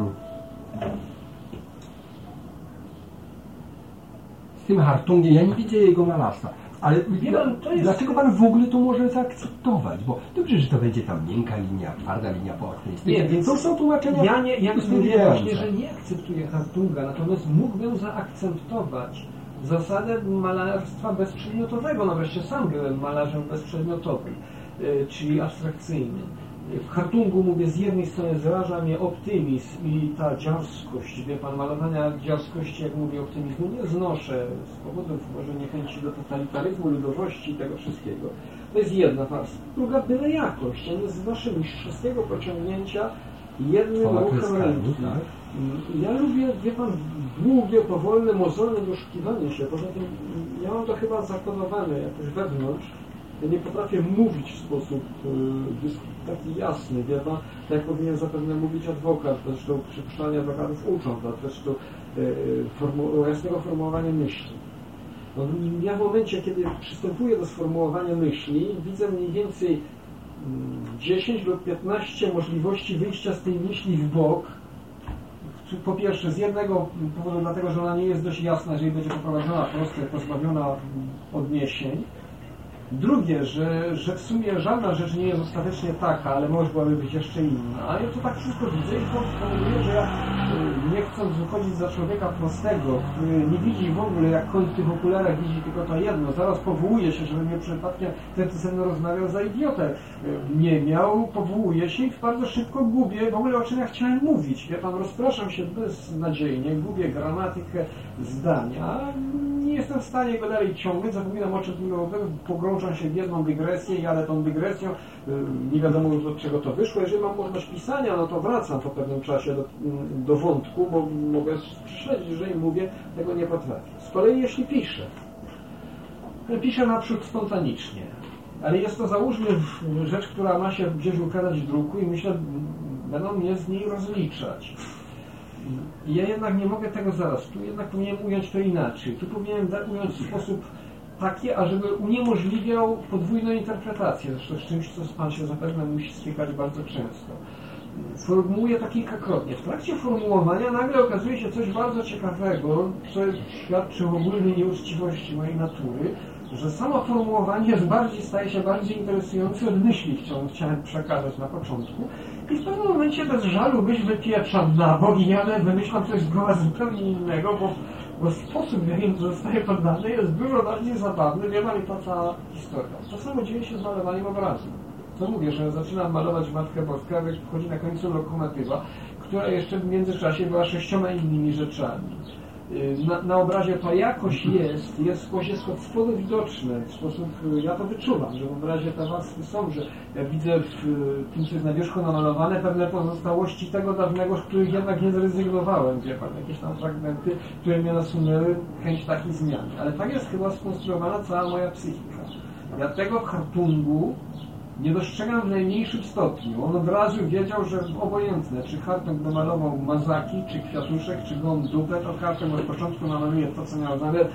z tym Hartungiem ja nie widzę jego malarstwa. Ale dlaczego pan w ogóle to może zaakceptować? Bo dobrze, że to będzie tam miękka linia, twarda linia po aktywistyce. Nie, więc to są tłumaczenia. Ja mówię właśnie, że nie akceptuję Hartunga, natomiast mógłbym zaakceptować zasadę malarstwa bezprzedmiotowego. No wreszcie sam byłem malarzem bezprzedmiotowym, czyli abstrakcyjnym. W Hartungu, mówię, z jednej strony zraża mnie optymizm i ta dziarskość, wie pan, malowania dziarskości, jak mówię, optymizmu nie znoszę z powodów może niechęci do totalitaryzmu, ludowości i tego wszystkiego. To jest jedna warstwa. Druga, byle jakość. Ja nie znoszę mistrzowskiego pociągnięcia jednym ruchem ręki. Ja lubię, wie pan, długie, powolne, mozolne doszukiwanie się. Poza tym ja mam to chyba zakodowane jakoś wewnątrz. Ja nie potrafię mówić w sposób taki jasny, wie pan, tak jak powinien zapewne mówić adwokat, zresztą przypuszczalnie adwokatów uczą, zresztą jasnego formułowania myśli. No, ja w momencie, kiedy przystępuję do sformułowania myśli, widzę mniej więcej 10 lub 15 możliwości wyjścia z tej myśli w bok. Po pierwsze, z jednego powodu, dlatego, że ona nie jest dość jasna, jeżeli będzie poprowadzona prosto, pozbawiona odniesień. Drugie, że w sumie żadna rzecz nie jest ostatecznie taka, ale mogłaby być jeszcze inna. A ja to tak wszystko widzę i powoduję, że ja nie chcąc wychodzić za człowieka prostego, który nie widzi w ogóle, jak koń w tych okularach widzi tylko to jedno. Zaraz powołuje się, żeby mnie przypadkiem ten, co ze mną rozmawiał, za idiotę nie miał. Powołuje się i bardzo szybko gubię w ogóle, o czym ja chciałem mówić. Ja tam rozpraszam się beznadziejnie, gubię gramatykę zdania. Nie jestem w stanie go dalej ciągnąć, zapominam o czym pogrążam się w jedną dygresję, jadę tą dygresją, nie wiadomo już od czego to wyszło. Jeżeli mam możliwość pisania, no to wracam po pewnym czasie do wątku, bo mogę śledzić, jeżeli mówię, tego nie potrafię. Z kolei jeśli piszę naprzód spontanicznie, ale jest to, załóżmy, rzecz, która ma się gdzieś ukazać w druku i myślę, będą mnie z niej rozliczać. I ja jednak nie mogę tego zaraz. Tu jednak powinienem ująć to inaczej. Tu powinienem ująć w sposób taki, ażeby uniemożliwiał podwójną interpretację. Zresztą z czymś, co Pan się zapewne musi stykać bardzo często. Formułuję to kilkakrotnie. W trakcie formułowania nagle okazuje się coś bardzo ciekawego, co świadczy o ogólnej nieuczciwości mojej natury, że samo formułowanie staje się bardziej interesujące od myśli, którą chciałem przekazać na początku. I w pewnym momencie bez żalu myśl wypieprzam na bok i ja wymyślam coś zgoła zupełnie innego, bo sposób, w jakim to zostaje poddane, jest dużo bardziej zabawny. Wie Pan, i ta cała historia. To samo dzieje się z malowaniem obrazu. Co mówię, że zaczynam malować Matkę Boską, wchodzi na końcu lokomotywa, która jeszcze w międzyczasie była 6 innymi rzeczami. Na obrazie to jakoś jest od spodu widoczne, w sposób, ja to wyczuwam, że w obrazie te warstwy są, że ja widzę w tym, co jest na wierzchu namalowane, pewne pozostałości tego dawnego, z których jednak nie zrezygnowałem, wie Pan, jakieś tam fragmenty, które mnie nasunęły chęć takiej zmiany. Ale tak jest chyba skonstruowana cała moja psychika. Ja tego Hartungu nie dostrzegam w najmniejszym stopniu. On od razu wiedział, że obojętne, czy Hartung domalował mazaki, czy kwiatuszek, czy gołą dupę, to Hartung od początku namaluje to, co miał zamiar.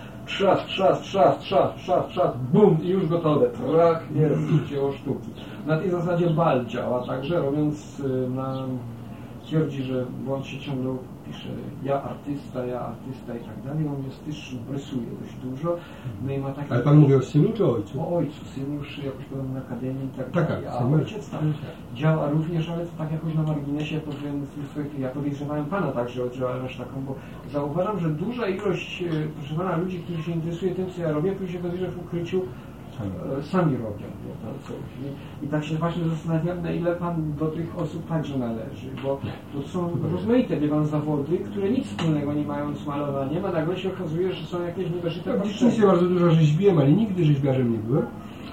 Trzask, bum i już gotowe. Trach, jest dzieło sztuki. Na tej zasadzie Bal działa także, robiąc twierdzi, że on się ciągle pisze ja artysta i tak dalej. On jest też rysuje dość dużo. No i ma takie... Ale Pan mówi o synu czy o ojcu? O ojcu. Syn już jakoś powiem na akademii i tak dalej. A syn ojciec tam działa również, ale to tak jakoś na marginesie, powiem, ja podejrzewałem Pana także o działalność taką, bo zauważam, że duża ilość, proszę Pana, ludzi, którzy się interesuje tym, co ja robię, później się okazuje, że w ukryciu sami robią. I tak się właśnie zastanawiam, na ile Pan do tych osób także należy, bo to są rozmaite, wie Pan, zawody, które nic wspólnego nie mają z malowaniem, a nagle się okazuje, że są jakieś niewerzyte potrzeby. Rzeczywiście bardzo dużo rzeźbiłem, ale nigdy rzeźbiarzem nie byłem.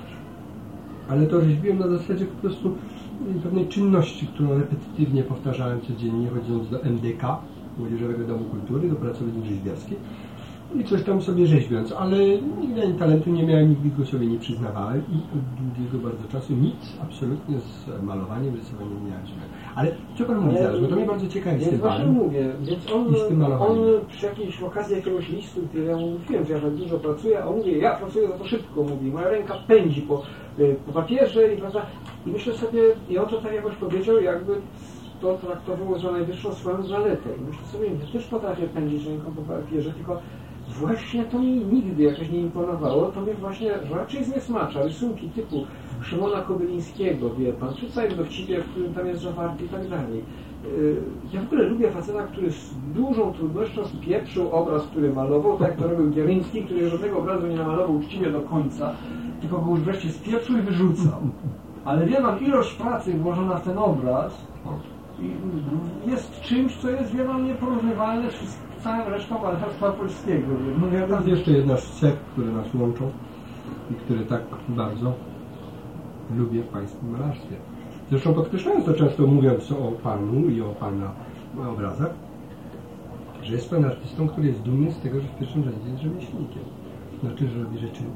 Ale to rzeźbiłem na zasadzie po prostu pewnej czynności, którą repetytywnie powtarzałem codziennie, chodząc do MDK, Młodzieżowego Domu Kultury, do pracowni rzeźbiarskiej. I coś tam sobie rzeźbiąc, ale nigdy ani talentu nie miałem, nigdy go sobie nie przyznawałem i od długiego bardzo czasu nic absolutnie z malowaniem, rysowaniem nie miałem. Ale co Pan mówi teraz? Bo to mnie bardzo ciekawi z tym Balem. Mówię, więc on przy jakiejś okazji jakiegoś listu, który ja mu mówiłem, że ja tak dużo pracuję, a on mówi, ja pracuję za to szybko, mówi, moja ręka pędzi po papierze i myślę sobie, i on to tak jakoś powiedział, jakby to traktowało za najwyższą swoją zaletę. I myślę sobie, ja też potrafię pędzić ręką po papierze, tylko właśnie to mi nigdy jakoś nie imponowało, to mnie właśnie raczej zniesmacza. Rysunki typu Szymona Kobylińskiego, wie Pan, czy cały dowcipie, w którym tam jest zawarty i tak dalej. Ja w ogóle lubię faceta, który z dużą trudnością spieprzył obraz, który malował, tak jak to robił Gieriński, który żadnego obrazu nie namalował uczciwie do końca, tylko go już wreszcie spieprzył i wyrzucał. Ale wie Pan, ilość pracy włożona w ten obraz jest czymś, co jest, wie Pan, nieporównywalne z całą resztą malarstwa polskiego. To jest jeszcze jedna z cech, które nas łączą i które tak bardzo lubię w Pańskim malarstwie. Zresztą podkreślając to często, mówiąc o Panu i o Pana obrazach, że jest Pan artystą, który jest dumny z tego, że w pierwszym rzędzie jest rzemieślnikiem. Znaczy, że robi rzeczy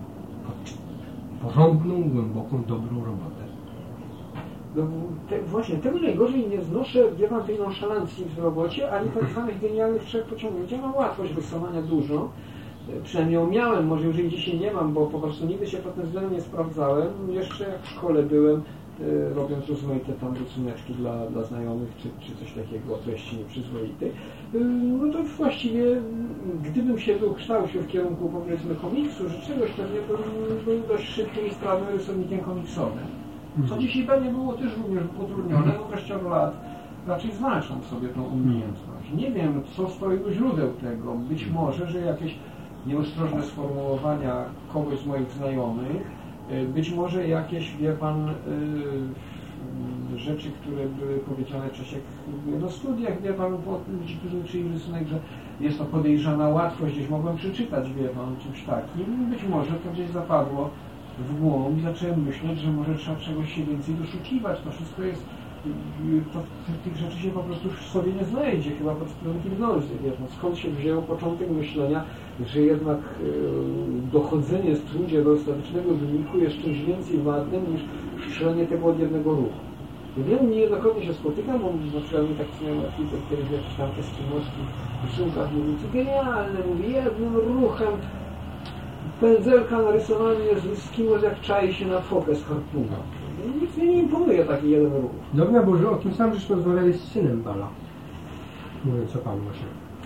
porządną, głęboką, dobrą robotę. No, właśnie, tego najgorzej nie znoszę, wie Pan, tej nonszalancji w robocie, ani tak zwanych genialnych trzech pociągnięć. Ja mam łatwość rysowania dużo, przynajmniej ją miałem, może już jej dzisiaj nie mam, bo po prostu nigdy się pod tym względem nie sprawdzałem. Jeszcze jak w szkole byłem, robiąc rozmaite tam rysuneczki dla znajomych, czy coś takiego o treści nieprzyzwoitej. No to właściwie, gdybym się dokształcił w kierunku, powiedzmy, komiksu, czy czegoś, pewnie był dość szybkim i sprawnym rysownikiem komiksowym. Co dzisiaj pewnie było też również utrudnione, bo treścią lat raczej zwalczam sobie tą umiejętność. Nie wiem, co stoi u źródeł tego. Być może, że jakieś nieostrożne sformułowania kogoś z moich znajomych, być może jakieś, wie pan, rzeczy, które były powiedziane w czasie na studiach, wie pan, ludzi, którzy uczyli rysunek, że jest to podejrzana łatwość, gdzieś mogłem przeczytać, wie pan, czymś takim. Być może to gdzieś zapadło w głąb i zacząłem myśleć, że może trzeba czegoś się więcej doszukiwać. To wszystko jest, tych rzeczy się po prostu w sobie nie znajdzie, chyba pod wpływem hipnozy. Skąd się wziął początek myślenia, że jednak dochodzenie w trudzie do ostatecznego wyniku jest czymś więcej wartym niż strzelenie tego od jednego ruchu. Wiem, niejednokrotnie się spotykam, bo na przykład mi taki znajomy architekt, który w jakichś tam eskimowskich rysunkach mówi, co genialne, mówi, jednym ruchem pędzelka narysowany jest w eskimos, jak czai się na fokę z harpuna. Nic mnie nie imponuje taki jeden ruch. Dobra, Boże, o tym samym żeśmy rozmawiali z synem Pana. Mówiąc o Panu właśnie.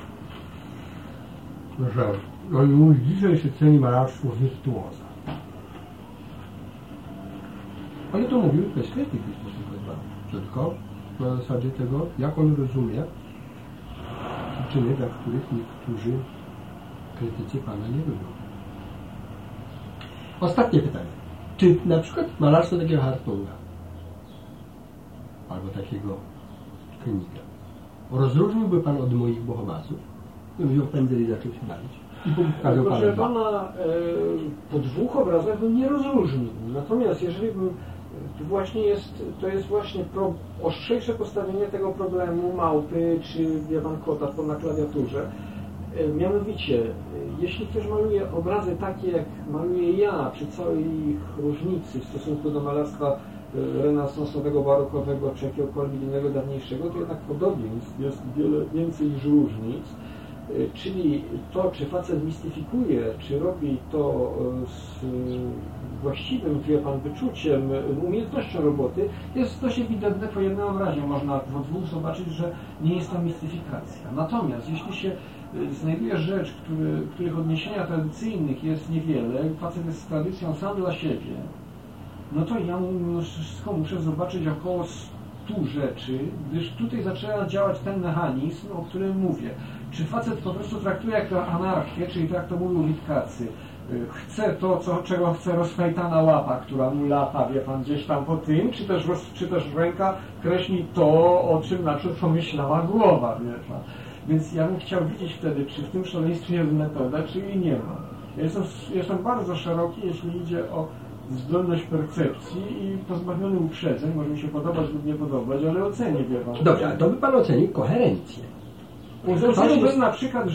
Że on mówi, dzisiaj się ceni malarstwo wirtuoza. Ale to mówił bez krytyki w stosunku do Pana. Tylko na zasadzie tego, jak on rozumie przyczyny, dla których niektórzy krytycy Pana nie lubią. Ostatnie pytanie. Czy na przykład malarstwo takiego Hartunga albo takiego Königa rozróżniłby Pan od moich bohomazów? Wziął pędzel i zaczął się bawić. Proszę Pana, po dwóch obrazach bym nie rozróżnił. Natomiast jeżeli bym to jest właśnie ostrzejsze postawienie tego problemu małpy czy wie pan kota na klawiaturze. Mianowicie, jeśli ktoś maluje obrazy takie, jak maluję ja, przy całej ich różnicy w stosunku do malarstwa renesansowego, barokowego czy jakiegokolwiek innego dawniejszego, to jednak podobieństw jest wiele więcej niż różnic. Czyli to, czy facet mistyfikuje, czy robi to z właściwym, wie pan, wyczuciem, umiejętnością roboty, jest dość ewidentne po jednym obrazie. Można po dwóch zobaczyć, że nie jest to mistyfikacja. Natomiast jeśli się znajduje rzecz, których odniesienia tradycyjnych jest niewiele, facet jest z tradycją sam dla siebie, no to ja muszę zobaczyć około 100 rzeczy, gdyż tutaj zaczyna działać ten mechanizm, o którym mówię. Czy facet po prostu traktuje jak to anarchię, czyli tak to mówił Witkacy, chce to, czego chce rozchajtana łapa, która mu lata, wie pan, gdzieś tam po tym, czy też ręka kreśli to, o czym naprzód pomyślała głowa, wie pan. Więc ja bym chciał widzieć wtedy, czy w tym szaleństwie jest metoda, czy jej nie ma. Ja jestem bardzo szeroki, jeśli idzie o zdolność percepcji i pozbawiony uprzedzeń, może mi się podobać lub nie podobać, ale ocenię, wie pan. Dobrze, a to by pan ocenił koherencję. Oceniłbym na przykład,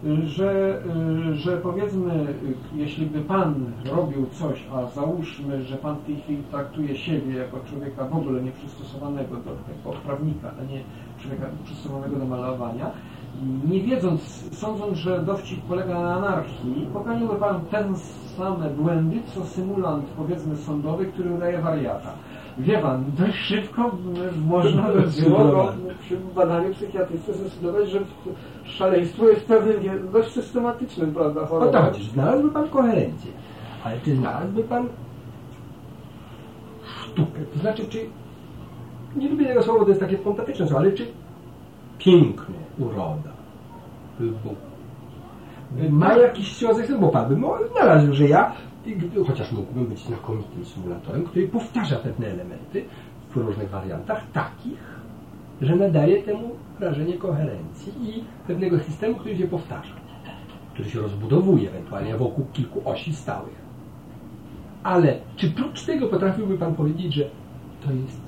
że powiedzmy, jeśli by pan robił coś, a załóżmy, że pan w tej chwili traktuje siebie jako człowieka w ogóle nieprzystosowanego do tego prawnika, a nie człowieka przystosowanego do malowania, nie wiedząc, sądząc, że dowcip polega na anarchii, popełniłby pan te same błędy, co symulant, powiedzmy, sądowy, który udaje wariata. Wie pan, dość szybko można przy badaniu psychiatrycznym zdecydować, że szaleństwo jest pewnym dość systematycznym, prawda, chorobą. O to chodzi. Znalazłby pan koherencję, ale czy znalazłby pan sztukę? To znaczy, czy, nie lubię tego słowa, to jest takie pontatyczne słowo, ale czy piękno, uroda, Bóg ma jakiś związek z tym, bo pan by znalazł, że ja, chociaż mógłbym być znakomitym symulatorem, który powtarza pewne elementy w różnych wariantach, takich, że nadaje temu wrażenie koherencji i pewnego systemu, który się powtarza, który się rozbudowuje ewentualnie wokół kilku osi stałych. Ale czy prócz tego potrafiłby pan powiedzieć, że to jest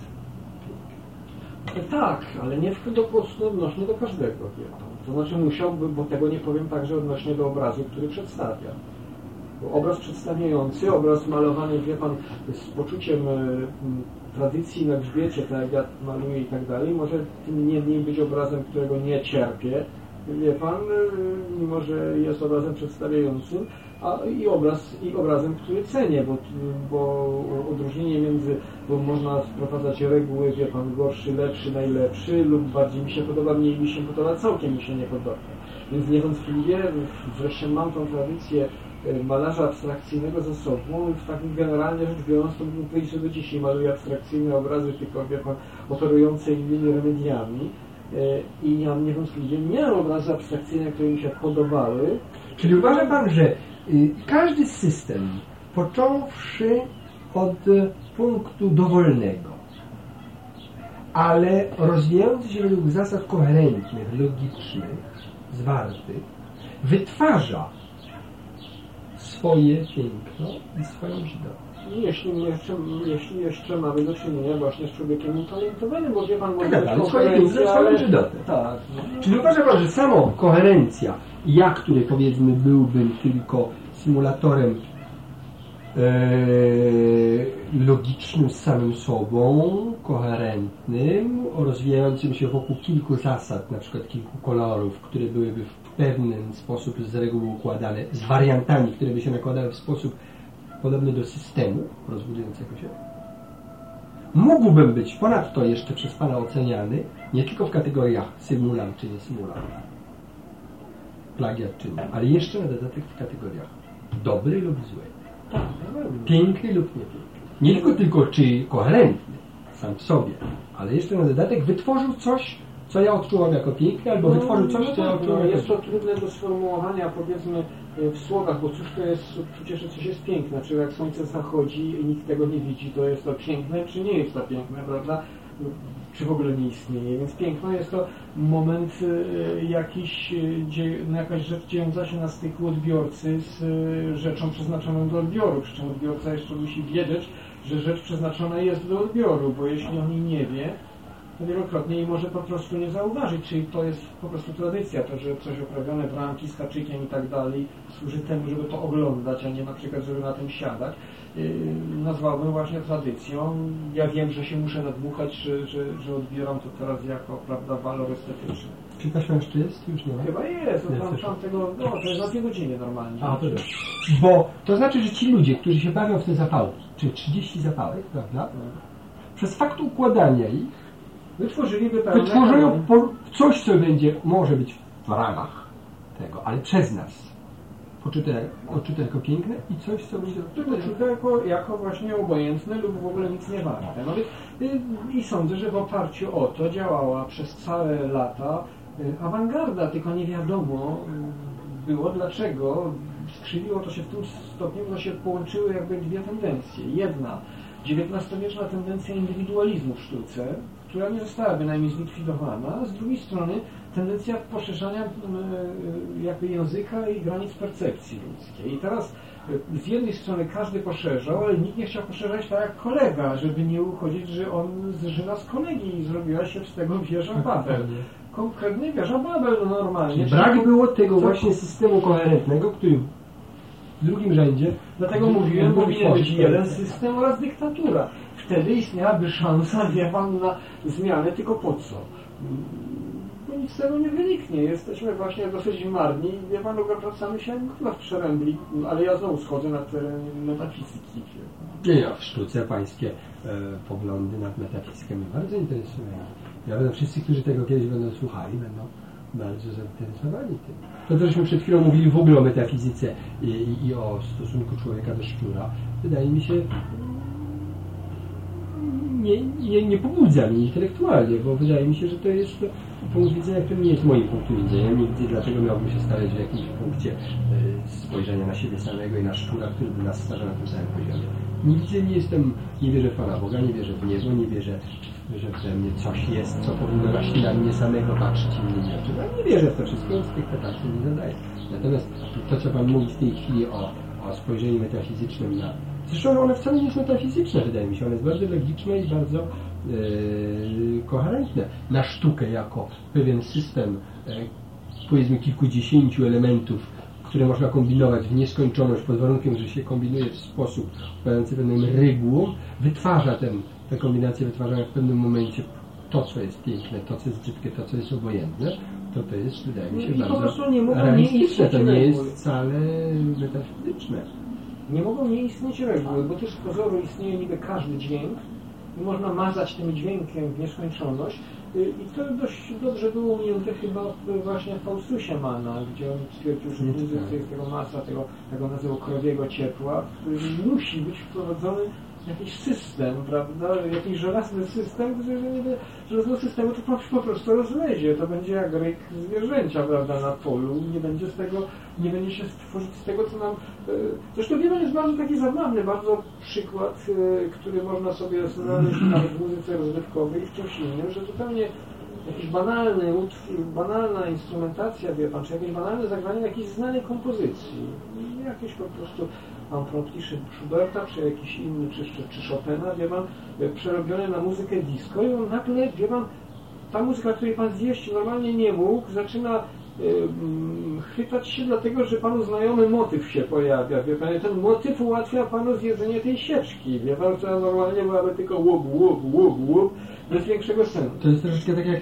tak, ale nie odnośnie do każdego. To znaczy musiałby, bo tego nie powiem także odnośnie do obrazu, który przedstawia. Bo obraz przedstawiający, obraz malowany, wie pan, z poczuciem tradycji na grzbiecie, tak jak ja maluję i tak dalej, może tym niemniej być obrazem, którego nie cierpię, wie pan, mimo że jest obrazem przedstawiającym, i obrazem, który cenię, bo odróżnienie między, bo można wprowadzać reguły, wie pan, gorszy, lepszy, najlepszy, lub bardziej mi się podoba, mniej mi się podoba, całkiem mi się nie podoba. Więc niewątpliwie, zresztą mam tą tradycję malarza abstrakcyjnego ze sobą i tak generalnie rzecz biorąc, to bym powiedział, że do dzisiaj maluję abstrakcyjne obrazy, tylko wie pan, operujące innymi remediami. I ja niewątpliwie miałem obrazy abstrakcyjne, które mi się podobały. Czyli uważa pan, że każdy system, począwszy od punktu dowolnego, ale rozwijający się według zasad koherentnych, logicznych, zwartych, wytwarza swoje piękno i swoją żydowność. Jeśli jeszcze mamy do czynienia właśnie z człowiekiem utalentowanym, bo wie pan, może tak, ale swoje piękno, swoją żydowność. Tak. Czyli uważa pan, że samo koherencja, ja, który powiedzmy byłbym tylko symulatorem logicznym z samym sobą, koherentnym, rozwijającym się wokół kilku zasad, na przykład kilku kolorów, które byłyby w pewien sposób z reguły układane, z wariantami, które by się nakładały w sposób podobny do systemu rozbudującego się. Mógłbym być ponadto jeszcze przez pana oceniany nie tylko w kategoriach symulant czy nie symulant, plagiat czy nie, ale jeszcze na dodatek w kategoriach dobry lub zły, piękny lub niepiękny. Nie tylko czy koherentny sam w sobie, ale jeszcze na dodatek wytworzył coś, co ja odczuwam jako piękne, albo wytworzył coś, co ja odczuwam jako... Jest to trudne do sformułowania, powiedzmy, w słowach, bo cóż to jest, przecież coś jest piękne, czy jak słońce zachodzi i nikt tego nie widzi, to jest to piękne, czy nie jest to piękne, prawda? Czy w ogóle nie istnieje, więc piękno jest to moment jakaś rzecz dziejąca się na styku odbiorcy z rzeczą przeznaczoną do odbioru, przy czym odbiorca jeszcze musi wiedzieć, że rzecz przeznaczona jest do odbioru, bo jeśli on jej nie wie, to wielokrotnie jej może po prostu nie zauważyć, czyli to jest po prostu tradycja, to, że coś oprawione bramki z haczykiem i tak dalej służy temu, żeby to oglądać, a nie na przykład, żeby na tym siadać. Nazwałbym właśnie tradycją. Ja wiem, że się muszę nadmuchać, że odbieram to teraz jako, prawda, walor estetyczny. Czy ta jeszcze jest? Już nie ma? Chyba jest, tam tego, to jest na 2 godziny normalnie. A, to jest. Bo to znaczy, że ci ludzie, którzy się bawią w te zapałki, czy 30 zapałek, prawda? Przez fakt układania ich wytworzyły coś, co może być w ramach tego, ale przez nas odczute jako piękne i coś, co będzie odczute jako właśnie obojętne lub w ogóle nic nie warte. No i sądzę, że w oparciu o to działała przez całe lata awangarda, tylko nie wiadomo było dlaczego skrzywiło to się w tym stopniu, że się połączyły jakby dwie tendencje. Jedna, XIX-wieczna tendencja indywidualizmu w sztuce, która nie została bynajmniej zlikwidowana, a z drugiej strony tendencja poszerzania jakby języka i granic percepcji ludzkiej. I teraz z jednej strony każdy poszerzał, ale nikt nie chciał poszerzać tak jak kolega, żeby nie uchodzić, że on zżyna z kolegi i zrobiła się z tego wieża Babel. Konkretnie wieża Babel, no normalnie. Brak było tego właśnie systemu koherentnego, który w drugim rzędzie... Dlatego mówiłem, powinien być jeden system oraz dyktatura. Wtedy istniałaby szansa, wie pan, na zmianę, tylko po co? Bo nic z tego nie wyniknie. Jesteśmy właśnie dosyć marni. Wie pan, wracamy się chyba w przerębli, ale ja znowu schodzę na teren metafizyki. Nie, w sztuce pańskie poglądy nad metafizyką mnie bardzo interesują. Ja będę, wszyscy, którzy tego kiedyś będą słuchali, będą bardzo zainteresowani tym. To, co żeśmy przed chwilą mówili w ogóle o metafizyce i o stosunku człowieka do szczura, wydaje mi się nie pobudza mnie intelektualnie, bo wydaje mi się, że to jest punkt widzenia, który nie jest moim punktem widzenia. Nie widzę, dlaczego miałbym się stawiać w jakimś punkcie spojrzenia na siebie samego i na szczura, który by nas stawiał na tym samym poziomie. Nie wierzę w Pana Boga, nie wierzę w niebo, nie wierzę, że we mnie coś jest, co powinno na mnie samego patrzeć innymi oczyma. Nie wierzę w to wszystko, więc tych pytań nie zadaję. Natomiast to, co Pan mówi w tej chwili o spojrzeniu metafizycznym na... Zresztą one wcale nie jest metafizyczne, wydaje mi się. One jest bardzo logiczne i bardzo koherentne. Na sztukę jako pewien system, powiedzmy kilkudziesięciu elementów, które można kombinować w nieskończoność pod warunkiem, że się kombinuje w sposób odpowiadający pewnym regułom, wytwarza te kombinacje wytwarzają w pewnym momencie to, co jest piękne, to, co jest brzydkie, to, co jest obojętne. to jest, wydaje mi się, I po bardzo prostu nie mogą nie realistyczne. istnieć To nie reguły. jest wcale metafizyczne. Nie mogą nie istnieć reguły, bo też z pozoru istnieje niby każdy dźwięk i można mazać tym dźwiękiem w nieskończoność. I to dość dobrze było ujęte chyba właśnie w Faustusie Manna, gdzie on stwierdził, że w muzyce jest tego masa, tego nazywał krowiego ciepła, w którym musi być wprowadzony jakiś system, prawda, jakiś żelazny system, gdy nie żelaznego systemu to po prostu rozlezie, to będzie jak ryk zwierzęcia, prawda, na polu, nie będzie się stworzyć z tego, co nam... Zresztą Wieman jest bardzo taki zabawny, bardzo przykład, który można sobie znaleźć nawet w muzyce rozrywkowej i w czymś innym, że zupełnie jakiś banalny utwór, banalna instrumentacja, wie pan, czy jakieś banalne zagranie jakiejś znanej kompozycji, jakieś po prostu Ampromptiszy Schuberta, czy jakiś inny, czy Chopina, wie pan, przerobione na muzykę disco i on nagle, wie pan, ta muzyka, której pan zjeść normalnie nie mógł, zaczyna chwytać się dlatego, że panu znajomy motyw się pojawia, wie pan, i ten motyw ułatwia panu zjedzenie tej sieczki, wie pan, co normalnie byłaby tylko łup, bez większego sensu. To jest troszeczkę tak jak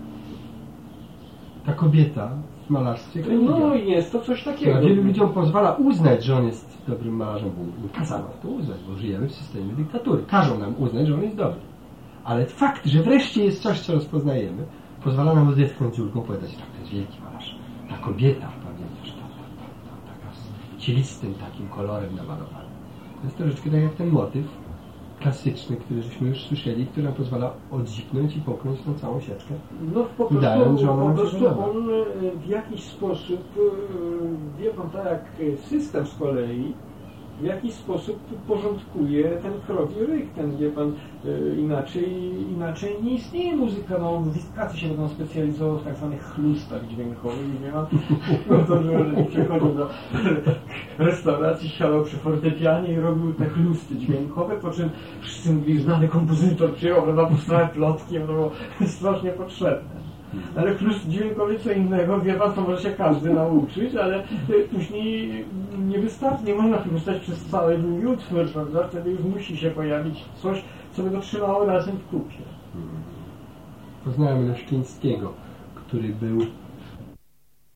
ta kobieta w malarstwie Koeniga. No i jest to coś takiego. Która wielu ludziom pozwala uznać, że on jest dobrym malarzem, bo kazano to uznać, bo żyjemy w systemie dyktatury. Każą nam uznać, że on jest dobry. Ale fakt, że wreszcie jest coś, co rozpoznajemy, pozwala nam odetchnąć z ulgą, powiedzieć, tak, to jest wielki malarz. Ta kobieta, pamiętasz, taka z cielistym takim kolorem namalowana. To jest troszeczkę tak jak ten motyw klasyczny, który żeśmy już słyszeli, który nam pozwala odzipnąć i popchnąć tą całą sieczkę. No po prostu, udając, że ona po nam się prostu podoba. on w jakiś sposób, wie pan, tak jak system z kolei, w jakiś sposób porządkuje ten krowi ryk, ten, wie pan, inaczej nie istnieje muzyka, no wistkacy się będą specjalizować w tak zwanych chlustach dźwiękowych, wie pan, no to, że przychodził do restauracji, siadał przy fortepianie i robił te chlusty dźwiękowe, po czym wszyscy mówili, znany kompozytor przyjął, prawda, powstałe plotki, no było strasznie potrzebne. Ale chlust dźwiękowy co innego, wie pan, co może się każdy nauczyć, ale później nie wystarczy, nie można chlustać przez cały długi utwór, prawda? Wtedy już musi się pojawić coś, co by go trzymało razem w kupie. Poznałem Leszczyńskiego, który był